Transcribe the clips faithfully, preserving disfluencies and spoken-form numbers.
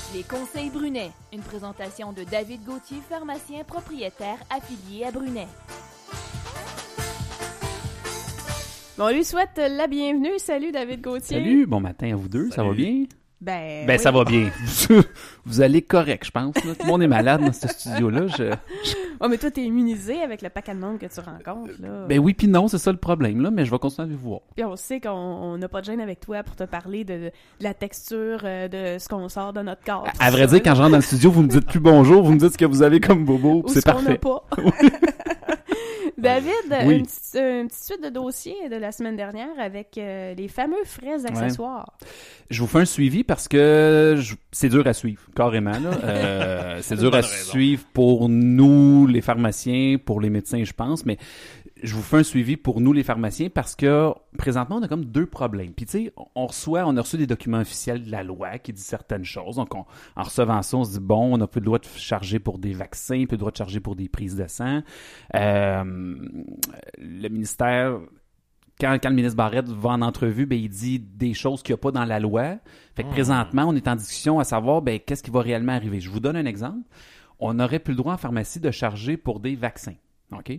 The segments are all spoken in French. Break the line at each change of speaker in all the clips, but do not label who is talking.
Les conseils Brunet, une présentation de David Gauthier, pharmacien propriétaire affilié à Brunet.
Bon, on lui souhaite la bienvenue. Salut David Gauthier.
Salut, bon matin à vous deux,
Salut.
ça va bien?
Ben,
Ben
oui.
ça va bien. Vous allez correct, je pense. Là. Tout le monde est malade dans ce studio-là. Je...
Oh, mais toi, t'es immunisé avec le paquet de monde que tu rencontres, là.
Ben oui puis non, c'est ça le problème, là, mais je vais continuer à vous voir.
Puis on sait qu'on n'a pas de gêne avec toi pour te parler de, de la texture, euh, de ce qu'on sort de notre corps.
À, à vrai dire, quand je rentre dans le studio, vous me dites plus bonjour, vous me dites ce que vous avez comme bobo,
Ou
puis c'est
ce qu'on n'a
parfait.
pas. David,
Oui.
une, petite, une petite suite de dossiers de la semaine dernière avec euh, les fameux frais accessoires.
Je vous fais un suivi parce que je- c'est dur à suivre, carrément. Là. Euh, c'est dur à
Bonne raison.
suivre pour nous, les pharmaciens, pour les médecins, je pense, mais je vous fais un suivi pour nous, les pharmaciens, parce que présentement, on a comme deux problèmes. Puis tu sais, on reçoit, on a reçu des documents officiels de la loi qui disent certaines choses. Donc, on- en recevant ça, on se dit, bon, on n'a plus le droit de charger pour des vaccins, plus le droit de charger pour des prises de sang. Euh, le ministère... Quand, quand le ministre Barrette va en entrevue, ben, il dit des choses qu'il n'y a pas dans la loi. Fait que
Mmh.
présentement, on est en discussion à savoir ben, qu'est-ce qui va réellement arriver. Je vous donne un exemple. On n'aurait plus le droit en pharmacie de charger pour des vaccins. OK?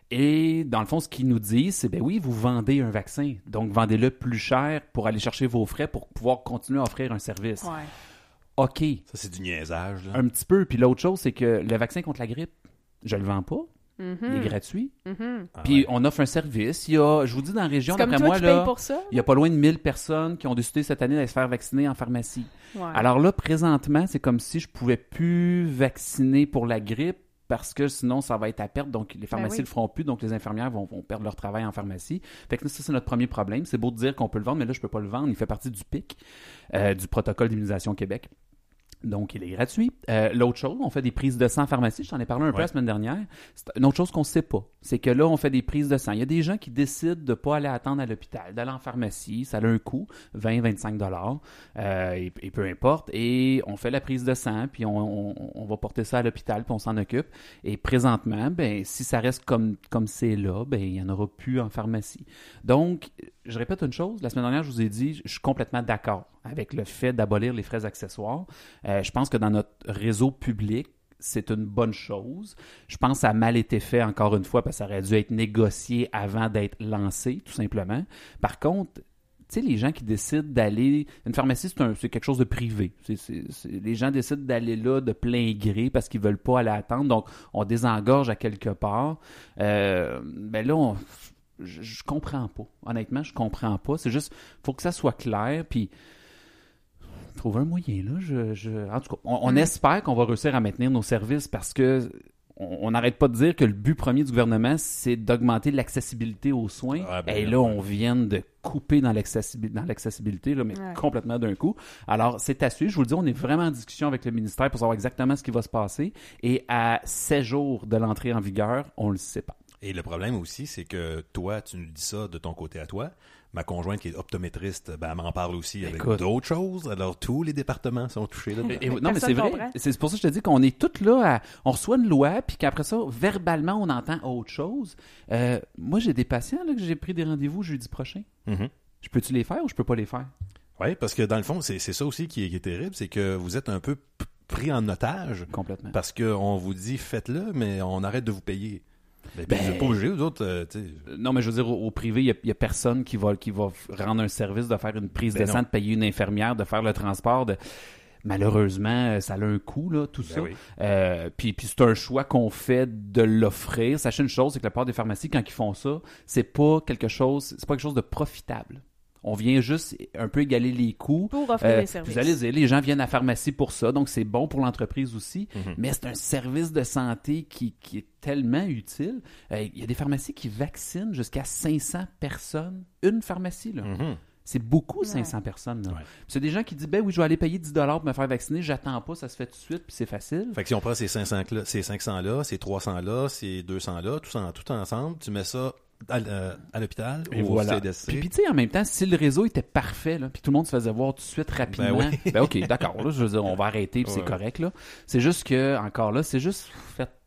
Et dans le fond, ce qu'ils nous disent, c'est ben oui, vous vendez un vaccin. Donc, vendez-le plus cher pour aller chercher vos frais pour pouvoir continuer à offrir un service.
Ouais.
OK,
Ça, c'est du niaisage, là.
un petit peu. Puis l'autre chose, c'est que le vaccin contre la grippe, je le vends pas.
Mhm.
Il est gratuit.
Mhm.
Ah
Puis
ouais.
on offre un service. Il y a, je vous dis, dans la région,
C'est comme
d'après
toi
moi,
qui
là,
payes pour ça?
il y a pas loin de mille personnes qui ont décidé cette année d'aller se faire vacciner en pharmacie.
Ouais.
Alors là, présentement, c'est comme si je pouvais plus vacciner pour la grippe parce que sinon, ça va être à perte. Donc, les pharmacies
oui.
le feront plus. Donc, les infirmières vont, vont perdre leur travail en pharmacie. Fait que ça, c'est notre premier problème. C'est beau de dire qu'on peut le vendre, mais là, je peux pas le vendre. Il fait partie du P I C, euh, du protocole d'immunisation Québec. Donc, il est gratuit. Euh, l'autre chose, on fait des prises de sang en pharmacie. Je t'en ai parlé un peu
Ouais.
la semaine dernière. C'est une autre chose qu'on ne sait pas. C'est que là, on fait des prises de sang. Il y a des gens qui décident de ne pas aller attendre à l'hôpital, d'aller en pharmacie. Ça a un coût, vingt à vingt-cinq dollars, euh, et, et peu importe. Et on fait la prise de sang, puis on, on, on va porter ça à l'hôpital, puis on s'en occupe. Et présentement, ben, si ça reste comme comme c'est là, ben, il n'y en aura plus en pharmacie. Donc, je répète une chose. La semaine dernière, je vous ai dit, je suis complètement d'accord avec le fait d'abolir les frais accessoires. Euh, je pense que dans notre réseau public, c'est une bonne chose. Je pense que ça a mal été fait, encore une fois, parce que ça aurait dû être négocié avant d'être lancé, tout simplement. Par contre, tu sais, les gens qui décident d'aller... Une pharmacie, c'est, un, c'est quelque chose de privé. C'est, c'est, c'est, les gens décident d'aller là de plein gré parce qu'ils veulent pas aller attendre. Donc, on désengorge à quelque part. Euh, ben là, on... Je, je comprends pas. Honnêtement, je comprends pas. C'est juste, faut que ça soit clair, puis trouver un moyen, là. Je, je... En tout cas, on, on
Mm.
espère qu'on va réussir à maintenir nos services parce que on n'arrête pas de dire que le but premier du gouvernement, c'est d'augmenter l'accessibilité aux soins.
Ah, ben
Et
là,
là,
ouais.
on vient de couper dans l'accessibilité, dans l'accessibilité là, mais
Ouais.
complètement d'un coup. Alors, c'est à suivre. Je vous le dis, on est vraiment en discussion avec le ministère pour savoir exactement ce qui va se passer. Et à sept jours de l'entrée en vigueur, on ne le sait pas.
Et le problème aussi, c'est que toi, tu nous dis ça de ton côté à toi. Ma conjointe qui est optométriste, ben, elle m'en parle aussi avec
Écoute.
d'autres choses. Alors, tous les départements sont touchés là.
Et- et- non, mais
Personne
c'est vrai.
comprend.
C'est pour ça que je te dis qu'on est tous là, à, on reçoit une loi, puis qu'après ça, verbalement, on entend autre chose. Euh, moi, j'ai des patients là, que j'ai pris des rendez-vous jeudi prochain.
Mhm.
Je peux-tu les faire ou je peux pas les faire?
Oui, parce que dans le fond, c'est, c'est ça aussi qui est, qui est terrible, c'est que vous êtes un peu p- pris en otage
Complètement.
parce qu'on vous dit faites-le, mais on arrête de vous payer. Ben,
Ben-
vous n'êtes pas obligé, vous autres, euh, tu sais.
Euh, Non, mais je veux dire, au, au privé, il n'y a, a personne qui va, qui va f- rendre un service, de faire une prise
Ben
de sang,
non.
de payer une infirmière, de faire le transport. De... Malheureusement, euh, ça a un coût, là, tout ça.
oui.
Euh, puis, puis c'est un choix qu'on fait de l'offrir. Sachez une chose, c'est que la part des pharmacies, quand ils font ça, c'est pas quelque chose, c'est pas quelque chose de profitable. On vient juste un peu égaler les coûts.
Pour offrir
Euh,
les services.
Vous allez dire, les gens viennent à la pharmacie pour ça, donc c'est bon pour l'entreprise aussi,
Mhm.
mais c'est un service de santé qui, qui est tellement utile. Euh, Il y a des pharmacies qui vaccinent jusqu'à cinq cents personnes. Une pharmacie, là.
Mhm.
C'est beaucoup,
Ouais.
cinq cents personnes. Là.
Ouais.
Puis c'est des gens qui disent, ben oui, je vais aller payer dix dollars pour me faire vacciner, j'attends pas, ça se fait tout de suite, puis c'est facile.
Fait que si on prend ces cinq cents-là, ces cinq cents-là, ces trois cents-là, ces deux cents-là, tout, en, tout ensemble, tu mets ça à, l- euh, à l'hôpital,
Et
au
voilà.
C D C.
Puis, puis tu sais, en même temps, si le réseau était parfait, là, puis tout le monde se faisait voir tout de suite rapidement, ben,
Ben oui.
OK, d'accord, là, je veux dire, on va arrêter, puis c'est
Ouais.
correct, là. C'est juste que, encore là, c'est juste, faites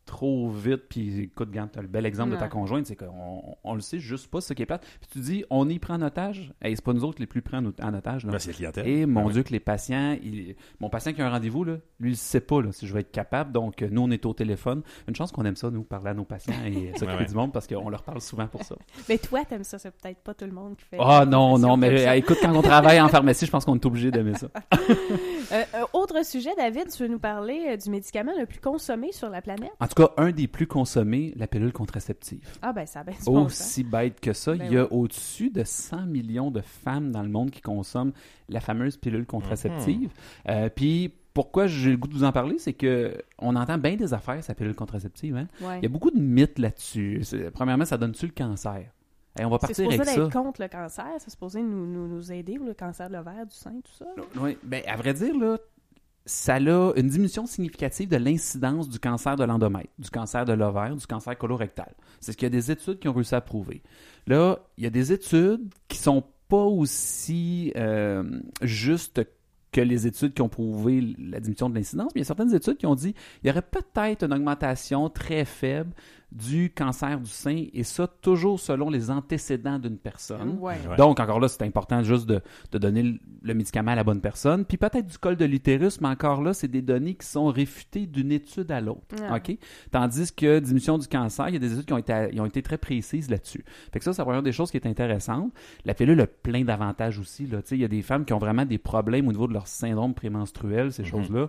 trop vite, puis écoute, regarde, t'as le bel exemple
Ouais.
de ta conjointe, c'est qu'on on le sait juste pas, c'est ça qui est plate. Puis tu dis, on y prend en otage. Hey, c'est pas nous autres les plus pris en, en otage. Là.
Ben, c'est la clientèle.
Et mon
Ben oui.
Dieu, que les patients, il- mon patient qui a un rendez-vous, là, lui, il sait pas là, si je vais être capable. Donc, euh, nous, on est au téléphone. Une chance qu'on aime ça, nous, parler à nos patients et s'occuper
ouais.
du monde parce qu'on leur parle souvent pour ça.
Mais toi, t'aimes ça, c'est peut-être pas tout le monde qui fait...
Ah non, non, mais
comme ça.
euh, écoute, quand on travaille en pharmacie, je pense qu'on est obligé d'aimer ça.
Euh, euh, autre sujet, David, tu veux nous parler euh, du médicament le plus consommé sur la planète?
En tout cas, un des plus consommés, la pilule contraceptive.
Ah ben, ça a bien du bon sens.
Aussi bête que ça,
Ben
il y a
oui.
au-dessus de cent millions de femmes dans le monde qui consomment la fameuse pilule contraceptive. Euh, Puis, pourquoi j'ai le goût de vous en parler, c'est que on entend bien des affaires, sa pilule contraceptive. Hein?
Ouais.
Il y a beaucoup de mythes là-dessus. C'est- Premièrement, ça donne-tu le cancer? Et on va
C'est
partir
supposé
avec ça.
d'être contre le cancer, c'est supposé nous, nous, nous aider, ou le cancer de l'ovaire, du sein, tout ça. là.
Oui, ben, à vrai dire, là, ça a une diminution significative de l'incidence du cancer de l'endomètre, du cancer de l'ovaire, du cancer colorectal. C'est ce qu'il y a des études qui ont réussi à prouver. Là, il y a des études qui sont pas aussi euh, justes que les études qui ont prouvé la diminution de l'incidence, mais il y a certaines études qui ont dit qu'il y aurait peut-être une augmentation très faible du cancer du sein, et ça toujours selon les antécédents d'une personne.
Ouais.
Ouais.
Donc, encore là, c'est important juste de, de donner le, le médicament à la bonne personne. Puis peut-être du col de l'utérus, mais encore là, c'est des données qui sont réfutées d'une étude à l'autre.
Ah.
OK? Tandis que diminution du cancer, il y a des études qui ont été, qui ont été très précises là-dessus. Fait que ça, c'est vraiment des choses qui est intéressantes. La pilule a plein d'avantages aussi. Là. Tu sais, il y a des femmes qui ont vraiment des problèmes au niveau de leur syndrome prémenstruel, ces
Mhm.
choses-là.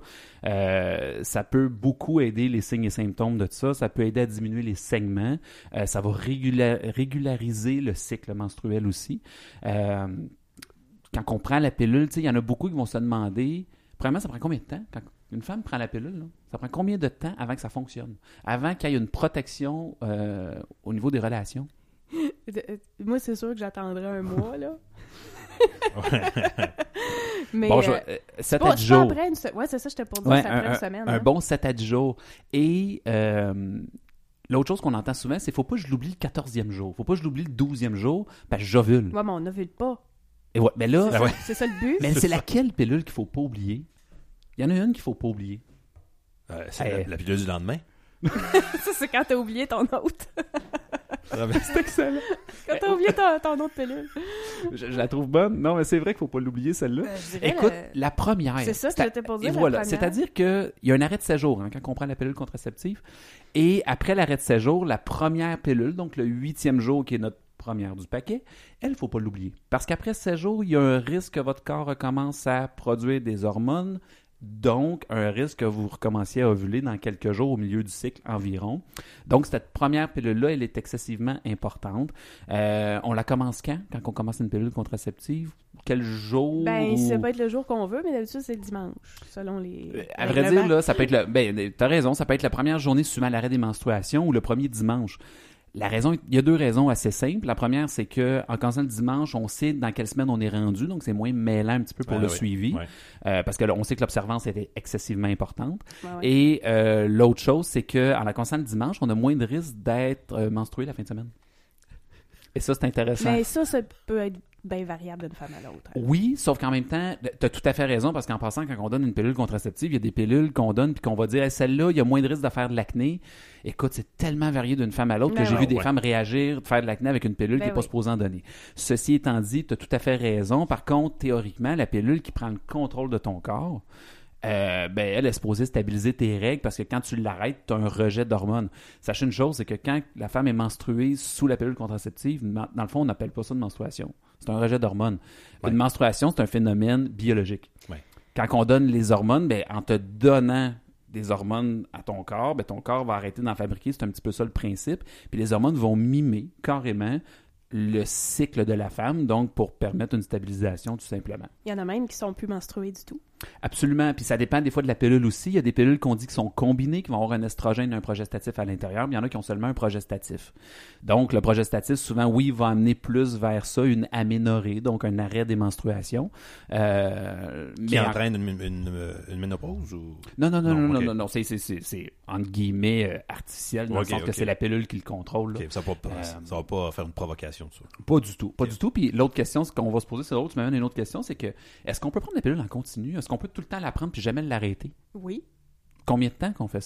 Euh, ça peut beaucoup aider les signes et symptômes de ça. Ça peut aider à diminuer les saignements. Euh, ça va régula- régulariser le cycle menstruel aussi. Euh, quand on prend la pilule, tu sais, il y en a beaucoup qui vont se demander, premièrement, ça prend combien de temps? Quand une femme prend la pilule, là, ça prend combien de temps avant que ça fonctionne? Avant qu'il y ait une protection euh, au niveau des relations?
De- euh, Moi, c'est sûr que j'attendrai un mois, là.
Ouais.
Mais,
Bon, je-
euh,
euh, sept
bon,
à
je
dix
suis pas
jours.
après une se- Ouais, c'est ça, j'étais pour dire,
Ouais,
c'est après
un,
une semaine.
un
hein.
bon sept à dix jours. Et euh, l'autre chose qu'on entend souvent, c'est faut pas que je l'oublie le quatorzième jour. Faut pas que je l'oublie le douzième jour, parce que j'ovule.
Ouais, mais on n'ovule pas.
Et ouais, mais là,
C'est
Ah
ça-
ouais.
c'est ça le but.
mais c'est laquelle pilule qu'il faut pas oublier? Il y en a une qu'il faut pas oublier.
Euh, c'est
Hey.
la, la pilule du lendemain.
Ça, c'est quand t'as oublié ton autre.
C'est excellent.
Quand t'as oublié ton, ton autre pilule.
Je, je la trouve bonne. Non, mais c'est vrai qu'il faut pas l'oublier, celle-là.
Euh, je dirais
Écoute,
le-
la première.
C'est ça,
c'est à-
c'était pour dire
Et
la
voilà,
première.
c'est-à-dire qu'il y a un arrêt de séjour hein, quand on prend la pilule contraceptive. Et après l'arrêt de séjour, la première pilule, donc le huitième jour qui est notre première du paquet, elle, il ne faut pas l'oublier. Parce qu'après seize jours, il y a un risque que votre corps recommence à produire des hormones. Donc, un risque que vous recommenciez à ovuler dans quelques jours au milieu du cycle environ. Donc, cette première pilule-là, elle est excessivement importante. Euh, on la commence quand? Quand on commence une pilule contraceptive? Quel jour?
Ben,
ou-
ça peut être le jour qu'on veut, mais d'habitude, c'est le dimanche, selon les.
Euh, À vrai dire, là, ça peut être le. Ben, t'as raison, ça peut être la première journée suivant l'arrêt des menstruations ou le premier dimanche. La raison, il y a deux raisons assez simples. La première, c'est que en commençant le dimanche, on sait dans quelle semaine on est rendu, donc c'est moins mêlant un petit peu pour
Ah
le
oui.
suivi,
Ouais.
Euh, parce que là, on sait que l'observance était excessivement importante.
Ouais, ouais.
Et euh, l'autre chose, c'est que en la commençant le dimanche, on a moins de risque d'être euh, menstrué la fin de semaine. Et ça, c'est intéressant.
Mais ça, ça peut être bien variable d'une femme à l'autre.
Oui, sauf qu'en même temps, tu as tout à fait raison, parce qu'en passant, quand on donne une pilule contraceptive, il y a des pilules qu'on donne puis qu'on va dire hey, celle-là, il y a moins de risque de faire de l'acné. Écoute, c'est tellement varié d'une femme à l'autre
Ben
que j'ai
ouais.
vu des
Ouais.
femmes réagir, de faire de l'acné avec une pilule
Ben
qui n'est pas
oui.
supposée en donner. Ceci étant dit, tu as tout à fait raison. Par contre, théoriquement, la pilule qui prend le contrôle de ton corps, euh, ben, elle est supposée stabiliser tes règles parce que quand tu l'arrêtes, tu as un rejet d'hormones. Sachez une chose, c'est que quand la femme est menstruée sous la pilule contraceptive, dans le fond, on n'appelle pas ça une menstruation. C'est un rejet d'hormones.
Ouais.
Une menstruation, c'est un phénomène biologique.
Ouais.
Quand on donne les hormones, ben, en te donnant des hormones à ton corps, ben, ton corps va arrêter d'en fabriquer. C'est un petit peu ça le principe. Puis les hormones vont mimer carrément le cycle de la femme, donc pour permettre une stabilisation tout simplement.
Il y en a même qui sont plus menstruées du tout.
Absolument. Puis ça dépend des fois de la pilule aussi. Il y a des pilules qu'on dit qui sont combinées, qui vont avoir un estrogène et un progestatif à l'intérieur, mais il y en a qui ont seulement un progestatif. Donc, le progestatif, souvent, oui, va amener plus vers ça, une aménorrhée, donc un arrêt des menstruations. Euh,
Qui
mais en-
entraîne une, une, une ménopause ou...
Non, non, non, non,
Non,
non,
ok.
non, non, c'est, c'est, c'est, c'est entre guillemets euh, artificiel, dans
Ok,
le sens que
ok.
c'est la pilule qui le contrôle. là.
Ok, ça va pas,
Euh,
ça va pas faire une provocation de ça.
Pas du tout, pas
Ok.
du tout. Puis l'autre question, ce qu'on va se poser, c'est l'autre, tu m'amènes une autre question, c'est que est-ce qu'on peut prendre la pilule en continu? Est-ce qu'on peut tout le temps la prendre puis jamais l'arrêter?
Oui.
Combien de temps qu'on fait ça?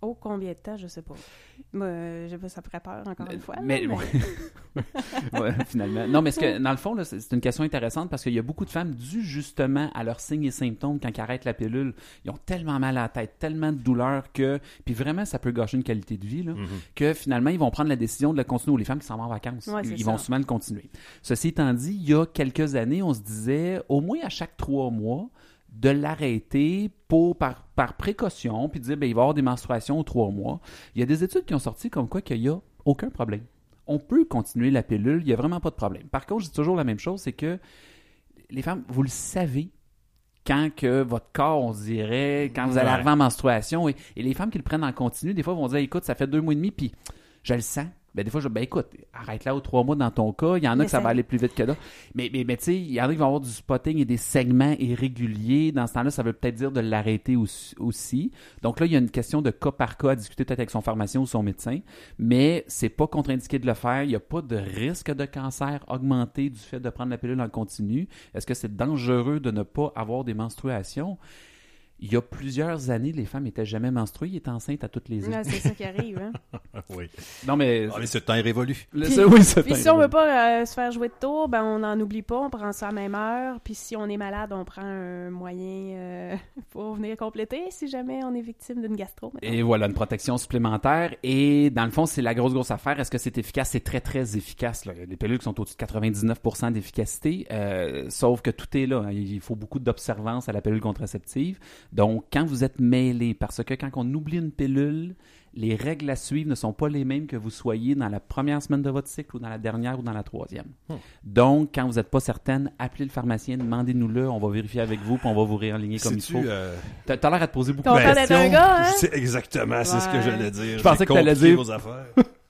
Oh, combien de temps, je sais pas. Moi, euh, je sais pas, ça ferait peur, encore une fois.
Mais,
là, mais...
ouais. Ouais, finalement. Non, mais ce que, dans le fond, là, c'est, c'est une question intéressante parce qu'il y a beaucoup de femmes, dues justement à leurs signes et symptômes quand ils arrêtent la pilule, ils ont tellement mal à la tête, tellement de douleur que, puis vraiment, ça peut gâcher une qualité de vie, là, mm-hmm. que finalement, ils vont prendre la décision de le continuer. Ou les femmes qui s'en vont en vacances,
ouais,
ils, ils
vont
vont souvent le continuer. Ceci étant dit, il y a quelques années, on se disait, au moins à chaque trois mois, de l'arrêter pour, par, par précaution, puis de dire, ben, il va y avoir des menstruations aux trois mois. Il y a des études qui ont sorti comme quoi qu'il n'y a aucun problème. On peut continuer la pilule, il n'y a vraiment pas de problème. Par contre, je dis toujours la même chose, c'est que les femmes, vous le savez, quand que votre corps, on se dirait, quand vous allez arriver en menstruation, et, et les femmes qui le prennent en continu, des fois, vont dire, écoute, ça fait deux mois et demi, puis je le sens. Ben, des fois, je dis, ben, écoute, arrête là aux trois mois dans ton cas. Il y en a mais que ça, ça va aller plus vite que là. Mais, mais, mais tu sais, il y en a qui vont avoir du spotting et des segments irréguliers. Dans ce temps-là, ça veut peut-être dire de l'arrêter aussi. Donc là, il y a une question de cas par cas à discuter peut-être avec son pharmacien ou son médecin. Mais c'est pas contre-indiqué de le faire. Il n'y a pas de risque de cancer augmenté du fait de prendre la pilule en continu. Est-ce que c'est dangereux de ne pas avoir des menstruations? Il y a plusieurs années, les femmes n'étaient jamais menstruées, ils étaient enceintes à toutes les heures.
Ouais, c'est ça qui arrive, hein?
Oui.
Non, mais...
Ah, mais ce temps est révolu.
Puis,
ça, oui, ce
puis
temps
si
est
on
révolu.
veut pas euh, se faire jouer de tour, ben on n'en oublie pas, on prend ça à la même heure. Puis si on est malade, on prend un moyen euh, pour venir compléter si jamais on est victime d'une gastro. Maintenant.
Et voilà, une protection supplémentaire. Et dans le fond, c'est la grosse, grosse affaire. Est-ce que c'est efficace? C'est très, très efficace. Là. Les pilules sont au-dessus de quatre-vingt-dix-neuf pour cent d'efficacité, euh, sauf que tout est là. Il faut beaucoup d'observance à la pilule contraceptive. Donc, quand vous êtes mêlé, parce que quand on oublie une pilule, les règles à suivre ne sont pas les mêmes que vous soyez dans la première semaine de votre cycle ou dans la dernière ou dans la troisième. Hmm. Donc, quand vous n'êtes pas certaine, appelez le pharmacien, demandez-nous-le, on va vérifier avec vous, puis on va vous réaligner comme
C'est-tu,
il faut.
Euh...
T'as, t'as l'air à te poser beaucoup
Content
de questions.
d'être un gars, hein?
C'est exactement, c'est ouais. ce que j'allais dire.
Je pensais que t'allais dire...
vos affaires.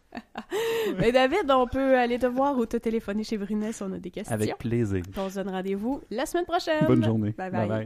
Mais David, on peut aller te voir ou te téléphoner chez Brunet si on a des questions.
Avec plaisir.
On se donne rendez-vous la semaine prochaine.
Bonne journée.
Bye bye. bye, bye.